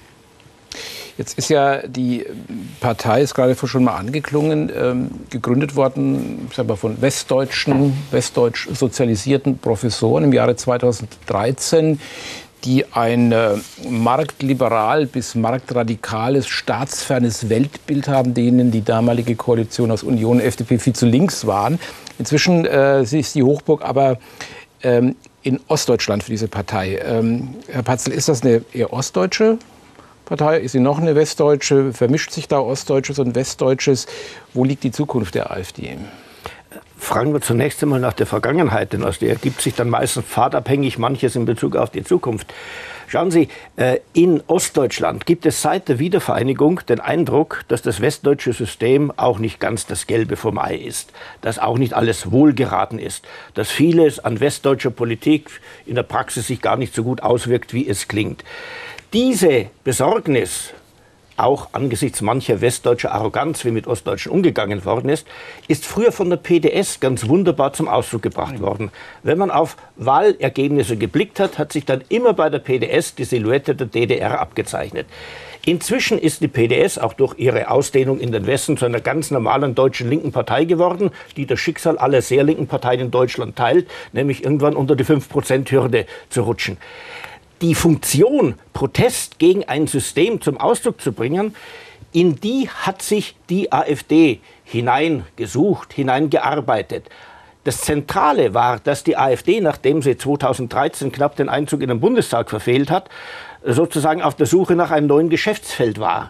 Jetzt ist ja die Partei, ist gerade schon mal angeklungen, ähm, gegründet worden, ich sag mal, von westdeutschen, westdeutsch sozialisierten Professoren im Jahre zweitausenddreizehn, die ein äh, marktliberal bis marktradikales, staatsfernes Weltbild haben, denen die damalige Koalition aus Union, F D P viel zu links waren. Inzwischen äh, ist die Hochburg aber ähm, in Ostdeutschland für diese Partei. Ähm, Herr Patzel, ist das eine eher ostdeutsche Partei? Ist sie noch eine westdeutsche? Vermischt sich da Ostdeutsches und Westdeutsches? Wo liegt die Zukunft der AfD? Fragen wir zunächst einmal nach der Vergangenheit, denn aus der ergibt sich dann meistens pfadabhängig manches in Bezug auf die Zukunft. Schauen Sie, in Ostdeutschland gibt es seit der Wiedervereinigung den Eindruck, dass das westdeutsche System auch nicht ganz das Gelbe vom Ei ist, dass auch nicht alles wohlgeraten ist, dass vieles an westdeutscher Politik in der Praxis sich gar nicht so gut auswirkt, wie es klingt. Diese Besorgnis, auch angesichts mancher westdeutscher Arroganz, wie mit Ostdeutschen umgegangen worden ist, ist früher von der P D S ganz wunderbar zum Ausdruck gebracht worden. Wenn man auf Wahlergebnisse geblickt hat, hat sich dann immer bei der P D S die Silhouette der D D R abgezeichnet. Inzwischen ist die P D S auch durch ihre Ausdehnung in den Westen zu einer ganz normalen deutschen linken Partei geworden, die das Schicksal aller sehr linken Parteien in Deutschland teilt, nämlich irgendwann unter die fünf Prozent Hürde zu rutschen. Die Funktion, Protest gegen ein System zum Ausdruck zu bringen, in die hat sich die AfD hineingesucht, hineingearbeitet. Das Zentrale war, dass die AfD, nachdem sie zweitausenddreizehn knapp den Einzug in den Bundestag verfehlt hat, sozusagen auf der Suche nach einem neuen Geschäftsfeld war.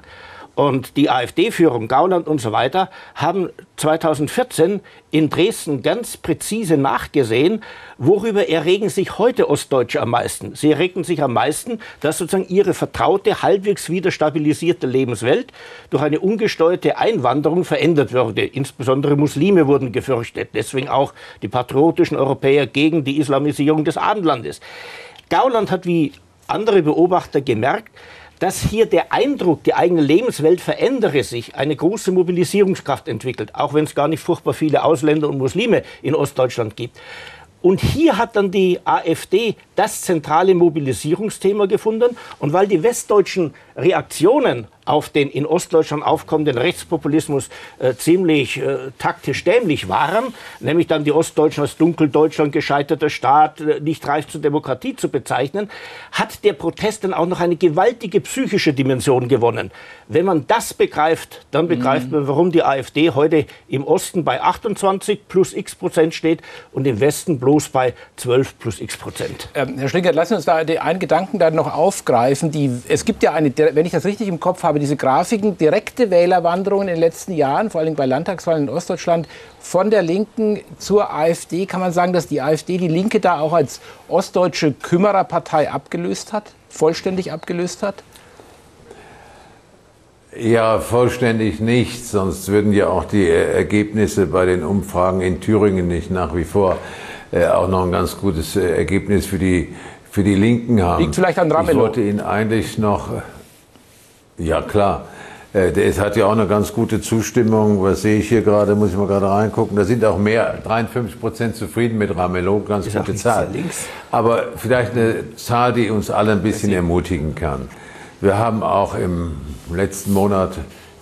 Und die AfD-Führung, Gauland und so weiter, haben zweitausendvierzehn in Dresden ganz präzise nachgesehen, worüber erregen sich heute Ostdeutsche am meisten. Sie erregen sich am meisten, dass sozusagen ihre vertraute, halbwegs wieder stabilisierte Lebenswelt durch eine ungesteuerte Einwanderung verändert würde. Insbesondere Muslime wurden gefürchtet, deswegen auch die patriotischen Europäer gegen die Islamisierung des Abendlandes. Gauland hat wie andere Beobachter gemerkt, dass hier der Eindruck, die eigene Lebenswelt verändere sich, eine große Mobilisierungskraft entwickelt, auch wenn es gar nicht furchtbar viele Ausländer und Muslime in Ostdeutschland gibt. Und hier hat dann die AfD das zentrale Mobilisierungsthema gefunden. Und weil die westdeutschen Reaktionen auf den in Ostdeutschland aufkommenden Rechtspopulismus äh, ziemlich äh, taktisch dämlich waren, nämlich dann die Ostdeutschen als Dunkeldeutschland, gescheiterter Staat, äh, nicht reif zur Demokratie zu bezeichnen, hat der Protest dann auch noch eine gewaltige psychische Dimension gewonnen. Wenn man das begreift, dann begreift mhm. man, warum die AfD heute im Osten bei achtundzwanzig plus x Prozent steht und im Westen bloß bei zwölf plus x Prozent. Ähm, Herr Schlinkert, lassen Sie uns da einen Gedanken da noch aufgreifen. Die, es gibt ja eine, wenn ich das richtig im Kopf habe, diese Grafiken, direkte Wählerwanderungen in den letzten Jahren, vor allem bei Landtagswahlen in Ostdeutschland, von der Linken zur AfD. Kann man sagen, dass die AfD die Linke da auch als ostdeutsche Kümmererpartei abgelöst hat, vollständig abgelöst hat? Ja, vollständig nicht, sonst würden ja auch die Ergebnisse bei den Umfragen in Thüringen nicht nach wie vor äh, auch noch ein ganz gutes äh, Ergebnis für die, für die Linken haben. Liegt vielleicht an Ramelow. Ich wollte Ihnen eigentlich noch... Ja, klar. Äh, der hat ja auch eine ganz gute Zustimmung. Was sehe ich hier gerade? Muss ich mal gerade reingucken. Da sind auch mehr, dreiundfünfzig Prozent zufrieden mit Ramelow. Ganz ist gute Zahl. Aber vielleicht eine Zahl, die uns alle ein bisschen ermutigen kann. Wir haben auch im letzten Monat,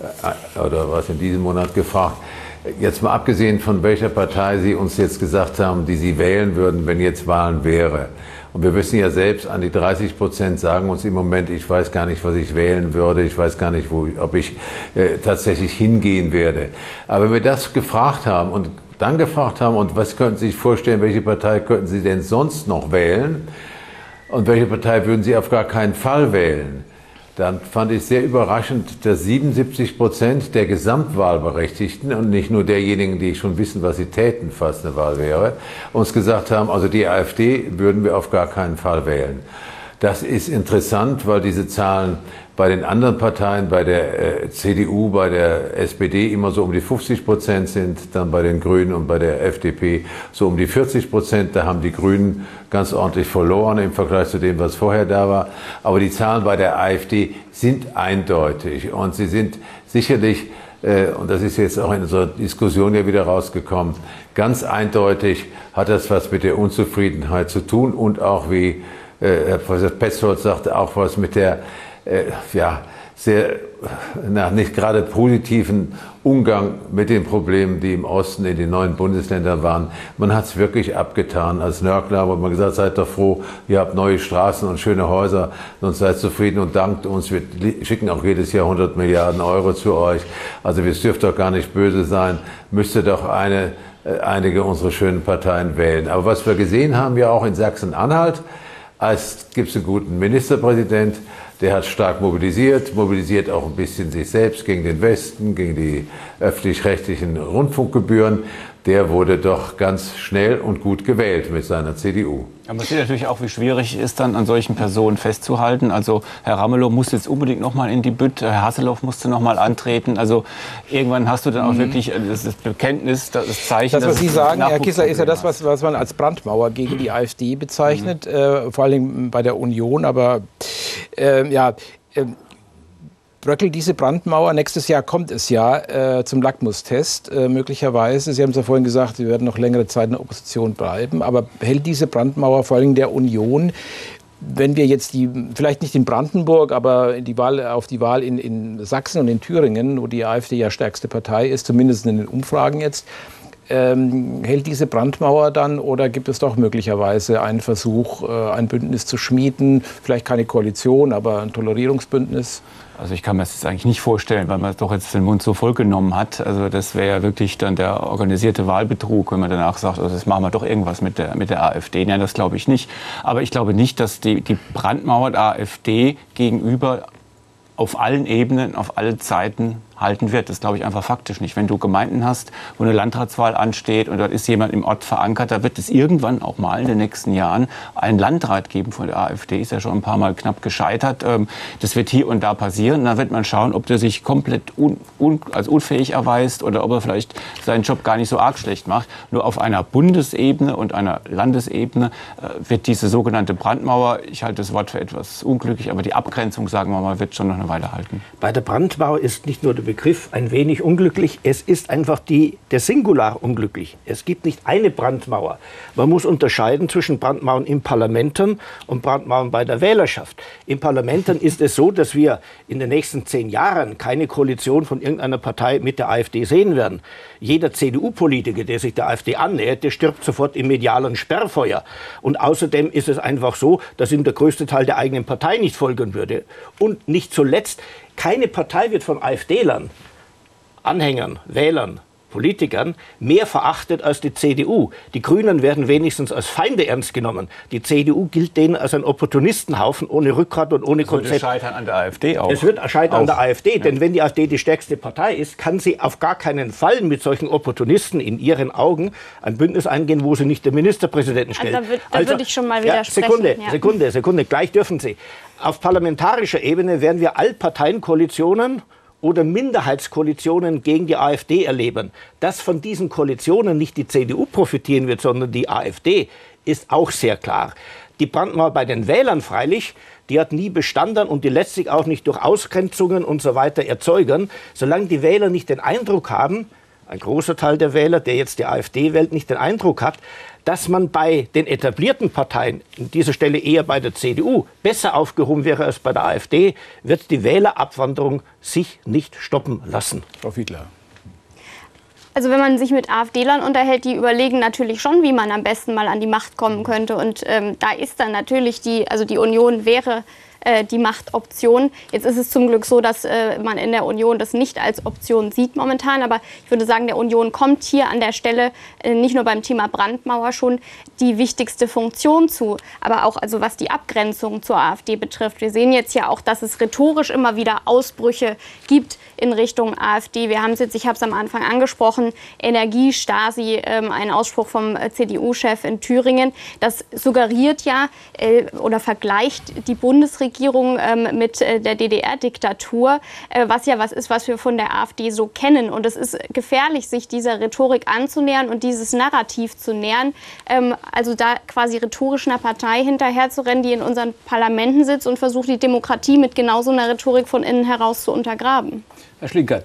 äh, oder was in diesem Monat gefragt, jetzt mal abgesehen von welcher Partei Sie uns jetzt gesagt haben, die Sie wählen würden, wenn jetzt Wahlen wäre. Und wir wissen ja selbst, an die dreißig Prozent sagen uns im Moment, ich weiß gar nicht, was ich wählen würde, ich weiß gar nicht, wo, ob ich äh, tatsächlich hingehen werde. Aber wenn wir das gefragt haben und dann gefragt haben, und was könnten Sie sich vorstellen, welche Partei könnten Sie denn sonst noch wählen und welche Partei würden Sie auf gar keinen Fall wählen, dann fand ich sehr überraschend, dass siebenundsiebzig Prozent der Gesamtwahlberechtigten und nicht nur derjenigen, die schon wissen, was sie täten, falls eine Wahl wäre, uns gesagt haben, also die AfD würden wir auf gar keinen Fall wählen. Das ist interessant, weil diese Zahlen bei den anderen Parteien, bei der äh, C D U, bei der S P D immer so um die fünfzig Prozent sind, dann bei den Grünen und bei der F D P so um die vierzig Prozent. Da haben die Grünen ganz ordentlich verloren im Vergleich zu dem, was vorher da war. Aber die Zahlen bei der AfD sind eindeutig und sie sind sicherlich, äh, und das ist jetzt auch in unserer Diskussion ja wieder rausgekommen, ganz eindeutig hat das was mit der Unzufriedenheit zu tun und auch, wie äh, Herr Professor Petzold sagte, auch was mit der Äh, ja, sehr, na, nicht gerade positiven Umgang mit den Problemen, die im Osten in den neuen Bundesländern waren. Man hat es wirklich abgetan. Als Nörgler hat man gesagt, seid doch froh, ihr habt neue Straßen und schöne Häuser und seid zufrieden und dankt uns. Wir schicken auch jedes Jahr hundert Milliarden Euro zu euch. Also es dürft doch gar nicht böse sein. Müsste doch eine, äh, einige unserer schönen Parteien wählen. Aber was wir gesehen haben, ja auch in Sachsen-Anhalt, als gibt es einen guten Ministerpräsident, der hat stark mobilisiert, mobilisiert auch ein bisschen sich selbst gegen den Westen, gegen die öffentlich-rechtlichen Rundfunkgebühren. Der wurde doch ganz schnell und gut gewählt mit seiner C D U. Aber man sieht natürlich auch, wie schwierig es ist, dann an solchen Personen festzuhalten. Also Herr Ramelow musste jetzt unbedingt noch mal in die Bütt, Herr Hasselhoff musste noch mal antreten. Also irgendwann hast du dann auch mhm. wirklich das Bekenntnis, das Zeichen. Das, was Sie sagen, Herr Kissler, ist ja das, was, was man als Brandmauer gegen die AfD bezeichnet, mhm. äh, vor allem bei der Union. Aber äh, ja, äh, bröckelt diese Brandmauer. Nächstes Jahr kommt es ja äh, zum Lackmustest, äh, möglicherweise. Sie haben es ja vorhin gesagt, Sie werden noch längere Zeit in der Opposition bleiben. Aber hält diese Brandmauer vor allem der Union, wenn wir jetzt die, vielleicht nicht in Brandenburg, aber die Wahl, auf die Wahl in, in Sachsen und in Thüringen, wo die AfD ja stärkste Partei ist, zumindest in den Umfragen jetzt, ähm, hält diese Brandmauer dann oder gibt es doch möglicherweise einen Versuch, äh, ein Bündnis zu schmieden? Vielleicht keine Koalition, aber ein Tolerierungsbündnis? Also ich kann mir das jetzt eigentlich nicht vorstellen, weil man doch jetzt den Mund so voll genommen hat. Also das wäre ja wirklich dann der organisierte Wahlbetrug, wenn man danach sagt, also das machen wir doch irgendwas mit der, mit der AfD. Nein, das glaube ich nicht. Aber ich glaube nicht, dass die, die Brandmauer der AfD gegenüber auf allen Ebenen, auf alle Zeiten halten wird. Das glaube ich einfach faktisch nicht. Wenn du Gemeinden hast, wo eine Landratswahl ansteht und dort ist jemand im Ort verankert, da wird es irgendwann auch mal in den nächsten Jahren einen Landrat geben von der AfD. Ist ja schon ein paar Mal knapp gescheitert. Das wird hier und da passieren. Da wird man schauen, ob der sich komplett un, un, als unfähig erweist oder ob er vielleicht seinen Job gar nicht so arg schlecht macht. Nur auf einer Bundesebene und einer Landesebene wird diese sogenannte Brandmauer, ich halte das Wort für etwas unglücklich, aber die Abgrenzung, sagen wir mal, wird schon noch eine Weile halten. Bei der Brandmauer ist nicht nur der Begriff ein wenig unglücklich, es ist einfach die, der Singular unglücklich. Es gibt nicht eine Brandmauer. Man muss unterscheiden zwischen Brandmauern in Parlamenten und Brandmauern bei der Wählerschaft. In Parlamenten ist es so, dass wir in den nächsten zehn Jahren keine Koalition von irgendeiner Partei mit der AfD sehen werden. Jeder C D U-Politiker, der sich der AfD annähert, der stirbt sofort im medialen Sperrfeuer. Und außerdem ist es einfach so, dass ihm der größte Teil der eigenen Partei nicht folgen würde. Und nicht zuletzt, keine Partei wird von AfDlern, Anhängern, Wählern, Politikern mehr verachtet als die C D U. Die Grünen werden wenigstens als Feinde ernst genommen. Die C D U gilt denen als ein Opportunistenhaufen ohne Rückgrat und ohne Konzept. Es wird scheitern an der AfD auch. Es wird scheitern auch an der AfD, ja. Denn wenn die AfD die stärkste Partei ist, kann sie auf gar keinen Fall mit solchen Opportunisten in ihren Augen ein Bündnis eingehen, wo sie nicht den Ministerpräsidenten stellt. Also da würde also, würd ich schon mal widersprechen. Ja, Sekunde, ja. Sekunde, Sekunde, gleich dürfen Sie. Auf parlamentarischer Ebene werden wir Allparteienkoalitionen oder Minderheitskoalitionen gegen die AfD erleben. Dass von diesen Koalitionen nicht die C D U profitieren wird, sondern die AfD, ist auch sehr klar. Die Brandmauer bei den Wählern freilich, die hat nie bestanden und die lässt sich auch nicht durch Ausgrenzungen und so weiter erzeugen. Solange die Wähler nicht den Eindruck haben, ein großer Teil der Wähler, der jetzt die AfD wählt, nicht den Eindruck hat, dass man bei den etablierten Parteien, an dieser Stelle eher bei der C D U, besser aufgehoben wäre als bei der AfD, wird die Wählerabwanderung sich nicht stoppen lassen. Frau Fiedler. Also wenn man sich mit AfDlern unterhält, die überlegen natürlich schon, wie man am besten mal an die Macht kommen könnte. Und ähm, da ist dann natürlich die, also die Union wäre äh, die Machtoption. Jetzt ist es zum Glück so, dass äh, man in der Union das nicht als Option sieht momentan. Aber ich würde sagen, der Union kommt hier an der Stelle äh, nicht nur beim Thema Brandmauer schon die wichtigste Funktion zu, aber auch also was die Abgrenzung zur AfD betrifft. Wir sehen jetzt ja auch, dass es rhetorisch immer wieder Ausbrüche gibt in Richtung AfD. Wir haben es jetzt, ich habe es am Anfang angesprochen, Energie, Stasi, ähm, ein Ausspruch vom äh, C D U-Chef in Thüringen. Das suggeriert ja äh, oder vergleicht die Bundesregierung ähm, mit äh, der D D R-Diktatur, äh, was ja was ist, was wir von der AfD so kennen. Und es ist gefährlich, sich dieser Rhetorik anzunähern und dieses Narrativ zu nähern. Ähm, also da quasi rhetorisch einer Partei hinterherzurennen, die in unseren Parlamenten sitzt und versucht, die Demokratie mit genau so einer Rhetorik von innen heraus zu untergraben. Herr Schlinkert.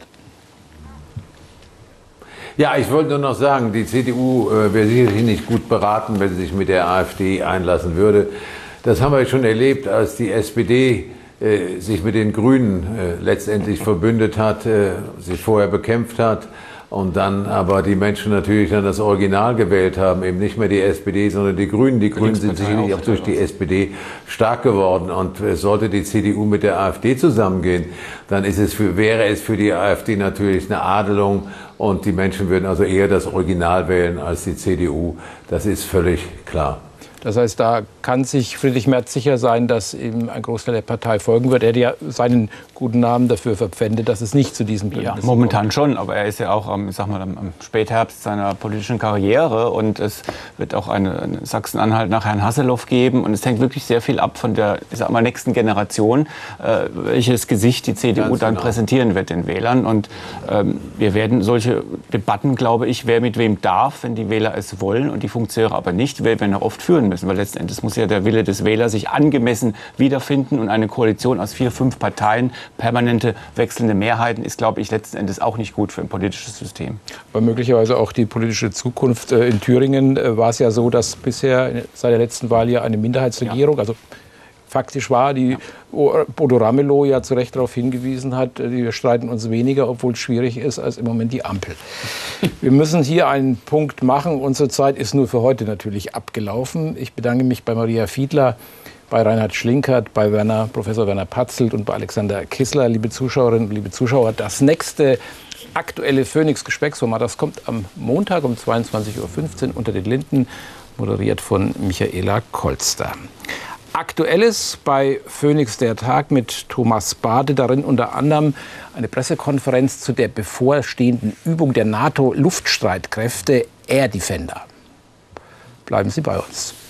Ja, ich wollte nur noch sagen, die C D U äh, wäre sicherlich nicht gut beraten, wenn sie sich mit der AfD einlassen würde. Das haben wir schon erlebt, als die S P D äh, sich mit den Grünen äh, letztendlich verbündet hat, äh, sich vorher bekämpft hat und dann aber die Menschen natürlich dann das Original gewählt haben, eben nicht mehr die S P D, sondern die Grünen. Die Grünen sind sicherlich auch durch die S P D stark geworden. Und äh, sollte die C D U mit der AfD zusammengehen, dann ist es für, wäre es für die AfD natürlich eine Adelung. Und die Menschen würden also eher das Original wählen als die C D U. Das ist völlig klar. Das heißt, da kann sich Friedrich Merz sicher sein, dass ihm ein Großteil der Partei folgen wird. Er hat ja seinen guten Namen dafür verpfändet, dass es nicht zu diesem Bündnis kommt. Ja, momentan schon, aber er ist ja auch am, sag mal, am Spätherbst seiner politischen Karriere und es wird auch eine, eine Sachsen-Anhalt nach Herrn Hasselhoff geben und es hängt wirklich sehr viel ab von der, ich sag mal, nächsten Generation, äh, welches Gesicht die C D U Ganz dann genau. präsentieren wird den Wählern und ähm, wir werden solche Debatten, glaube ich, wer mit wem darf, wenn die Wähler es wollen und die Funktionäre aber nicht, werden wir oft führen müssen, weil letztendlich muss ja der Wille des Wählers sich angemessen wiederfinden und eine Koalition aus vier, fünf Parteien, permanente wechselnde Mehrheiten ist, glaube ich, letzten Endes auch nicht gut für ein politisches System. Aber möglicherweise auch die politische Zukunft. In Thüringen war es ja so, dass bisher seit der letzten Wahl ja eine Minderheitsregierung, ja. also faktisch war, die Bodo Ramelow ja zu Recht darauf hingewiesen hat, wir streiten uns weniger, obwohl es schwierig ist, als im Moment die Ampel. Wir müssen hier einen Punkt machen. Unsere Zeit ist nur für heute natürlich abgelaufen. Ich bedanke mich bei Maria Fiedler, bei Reinhard Schlinkert, bei Werner, Professor Werner Patzelt und bei Alexander Kissler. Liebe Zuschauerinnen und liebe Zuschauer, das nächste aktuelle Phoenix-Gesprächsformat, das kommt am Montag um zweiundzwanzig Uhr fünfzehn unter den Linden, moderiert von Michaela Kolster. Aktuelles bei Phoenix der Tag mit Thomas Bade, darin unter anderem eine Pressekonferenz zu der bevorstehenden Übung der NATO-Luftstreitkräfte Air Defender. Bleiben Sie bei uns.